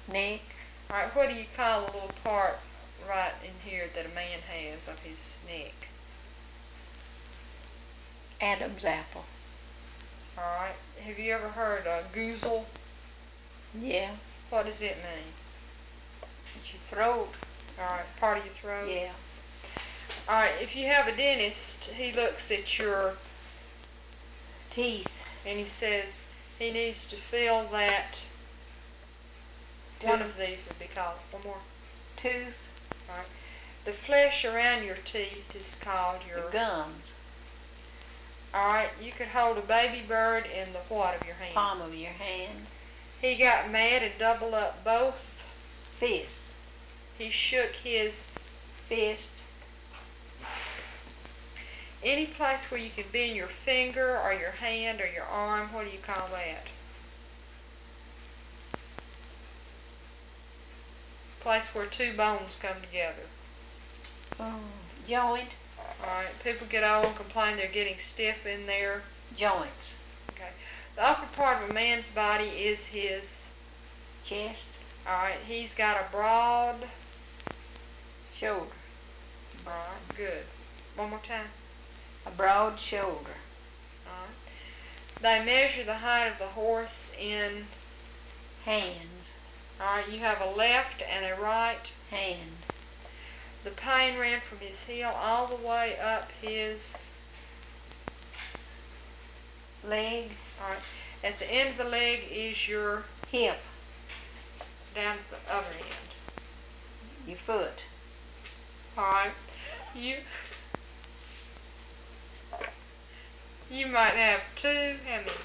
Neck. Alright, what do you call the little part right in here that a man has of his neck? Adam's apple. Alright, have you ever heard a goozle? Yeah. What does it mean? It's your throat. Alright, part of your throat? Yeah. Alright, if you have a dentist, he looks at your teeth and he says he needs to fill that. One of these would be called. One more. Tooth. Alright. The flesh around your teeth is called your gums. Alright, you could hold a baby bird in the what of your hand? Palm of your hand. He got mad and doubled up both fists. He shook his fist. Any place where you can bend your finger or your hand or your arm, what do you call that? Place where two bones come together. Joint. Alright, people get old and complain they're getting stiff in their joints. Okay. The upper part of a man's body is his chest. Alright, he's got a broad shoulder. Alright, good. One more time. A broad shoulder. Alright. They measure the height of the horse in hands. Alright, you have a left and a right hand. The pain ran from his heel all the way up his leg. Alright. At the end of the leg is your hip. Down at the other end. Your foot. Alright. You might have two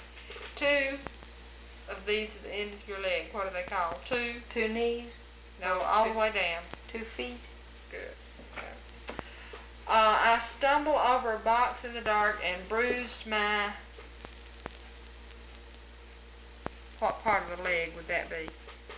of these at the end of your leg. What are they called? Two knees? No, all the way down. 2 feet? Good. Okay. I stumbled over a box in the dark and bruised my... What part of the leg would that be?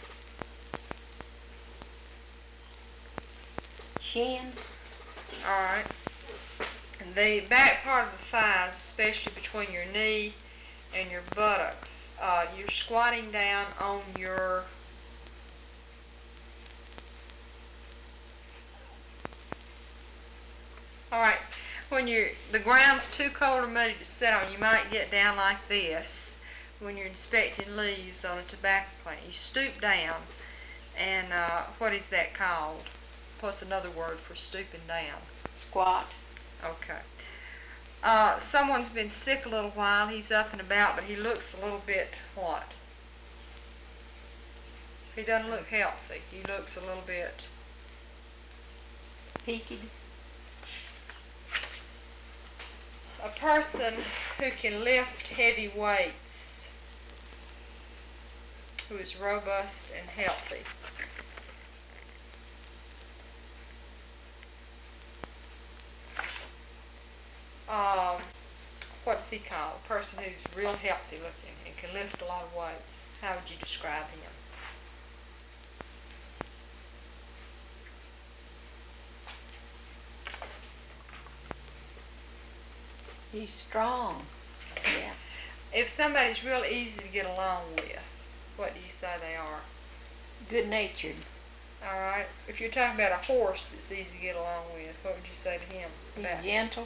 Shin. Alright. And the back part of the thighs, especially between your knee and your buttocks, you're squatting down on your Alright, when the ground's too cold or muddy to sit on, you might get down like this when you're inspecting leaves on a tobacco plant. You stoop down, and what is that called? What's another word for stooping down? Squat. Okay. Someone's been sick a little while. He's up and about, but he looks a little bit what? He doesn't look healthy. He looks a little bit peaked. A person who can lift heavy weights, who is robust and healthy. What's he called? A person who's real healthy looking and can lift a lot of weights. How would you describe him? He's strong. Yeah. If somebody's real easy to get along with, what do you say they are? Good-natured. Alright. If you're talking about a horse that's easy to get along with, what would you say to him? He's gentle.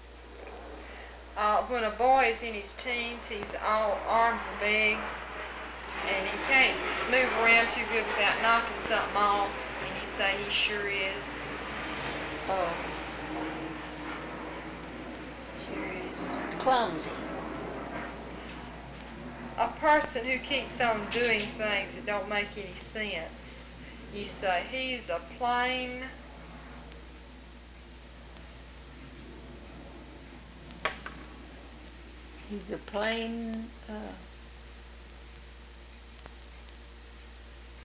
When a boy is in his teens, he's all arms and legs, and he can't move around too good without knocking something off, and you say he sure is. Oh. Sure is. Clumsy. A person who keeps on doing things that don't make any sense, you say he's a plain... He's a plain